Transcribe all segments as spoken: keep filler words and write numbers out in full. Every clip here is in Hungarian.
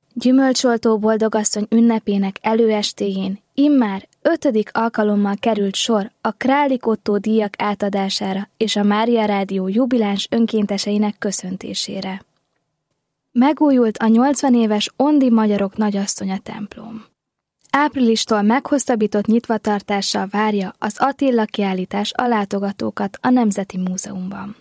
Gyümölcsoltó boldogasszony ünnepének előestéjén immár ötödik alkalommal került sor a Králik Ottó díjak átadására és a Mária Rádió jubiláns önkénteseinek köszöntésére. Megújult a nyolcvan éves Ondi Magyarok Nagyasszonya templom. Áprilistól meghosszabbított nyitvatartással várja az Attila kiállítás a látogatókat a Nemzeti Múzeumban.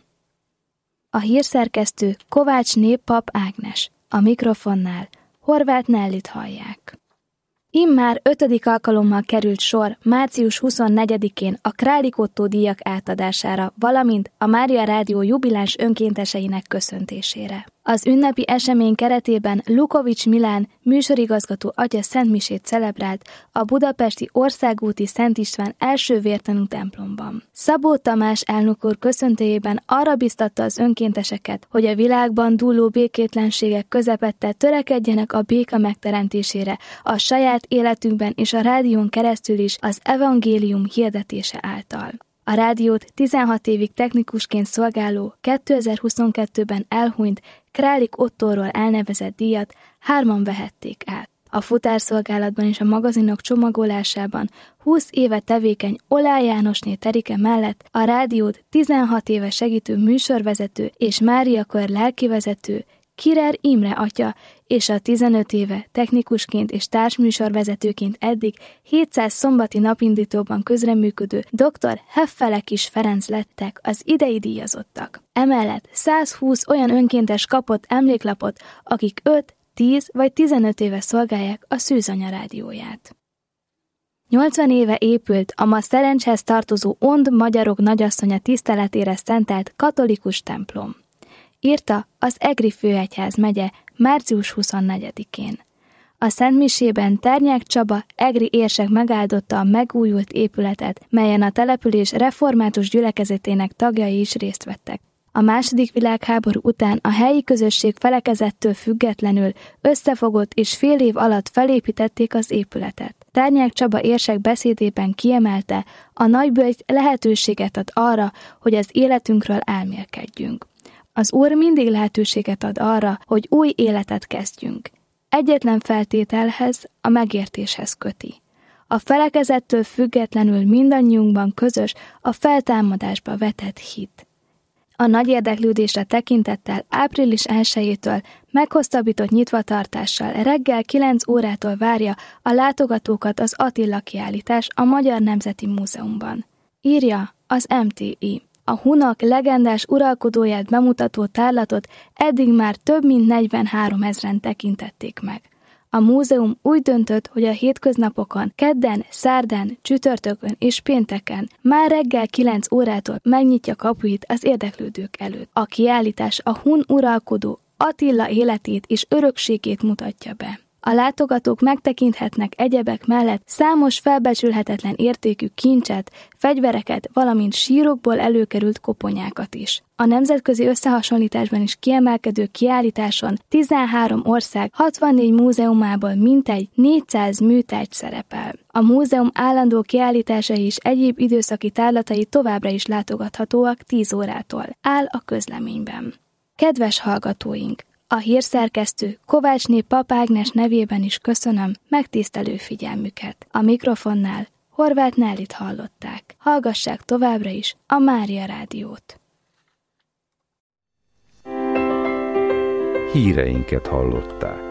A hírszerkesztő Kovácsné Pap Ágnes, a mikrofonnál Horváth Nellit hallják. Immár ötödik alkalommal került sor március huszonnegyedikén a Králik Ottó díjak átadására, valamint a Mária Rádió jubiláns önkénteseinek köszöntésére. Az ünnepi esemény keretében Lukovics Milán műsorigazgató atya szentmisét celebrált a budapesti Országúti Szent István első vértanú templomban. Szabó Tamás elnök úr köszöntőjében arra biztatta az önkénteseket, hogy a világban dúló békétlenségek közepette törekedjenek a béka megteremtésére, a saját életünkben és a rádión keresztül is az evangélium hirdetése által. A rádiót tizenhat évig technikusként szolgáló kétezer-huszonkettőben elhunyt Králik Ottóról elnevezett díjat hárman vehették át. A futárszolgálatban és a magazinok csomagolásában húsz éve tevékeny Olá Jánosné Terike mellett a rádiót tizenhat éve segítő műsorvezető és Mária Kör lelkivezető Kirer Imre atya és a tizenöt éve technikusként és társműsorvezetőként eddig hétszáz szombati napindítóban közreműködő dr. Heffelekis Ferenc lettek az idei díjazottak. Emellett százhúsz olyan önkéntes kapott emléklapot, akik öt, tíz vagy tizenöt éve szolgálják a Szűzanya rádióját. nyolcvan éve épült a ma Szerencshez tartozó Ond Magyarok Nagyasszonya tiszteletére szentelt katolikus templom. Írta az Egri Főegyház megye március huszonnegyedikén. A szentmisében Ternyák Csaba egri érsek megáldotta a megújult épületet, melyen a település református gyülekezetének tagjai is részt vettek. A második világháború után a helyi közösség felekezettől függetlenül összefogott és fél év alatt felépítették az épületet. Ternyák Csaba érsek beszédében kiemelte, a nagyböjt lehetőséget ad arra, hogy az életünkről elmélkedjünk. Az Úr mindig lehetőséget ad arra, hogy új életet kezdjünk. Egyetlen feltételhez, a megértéshez köti. A felekezettől függetlenül mindannyiunkban közös a feltámadásba vetett hit. A nagy érdeklődésre tekintettel április elsejétől meghosszabbított nyitvatartással reggel kilenc órától várja a látogatókat az Attila kiállítás a Magyar Nemzeti Múzeumban. Írja az em té i. A hunok legendás uralkodóját bemutató tárlatot eddig már több mint negyvenhárom ezren tekintették meg. A múzeum úgy döntött, hogy a hétköznapokon, kedden, szerdán, csütörtökön és pénteken már reggel kilenc órától megnyitja kapuit az érdeklődők előtt. A kiállítás a hun uralkodó Attila életét és örökségét mutatja be. A látogatók megtekinthetnek egyebek mellett számos felbecsülhetetlen értékű kincset, fegyvereket, valamint sírokból előkerült koponyákat is. A nemzetközi összehasonlításban is kiemelkedő kiállításon tizenhárom ország hatvannégy múzeumából mintegy négyszáz műtárgy szerepel. A múzeum állandó kiállításai és egyéb időszaki tárlatai továbbra is látogathatóak tíz órától, áll a közleményben. Kedves hallgatóink! A hírszerkesztő Kovácsné Pap Ágnes nevében is köszönöm megtisztelő figyelmüket. A mikrofonnál Horváth Nellit hallották. Hallgassák továbbra is a Mária Rádiót. Híreinket hallották.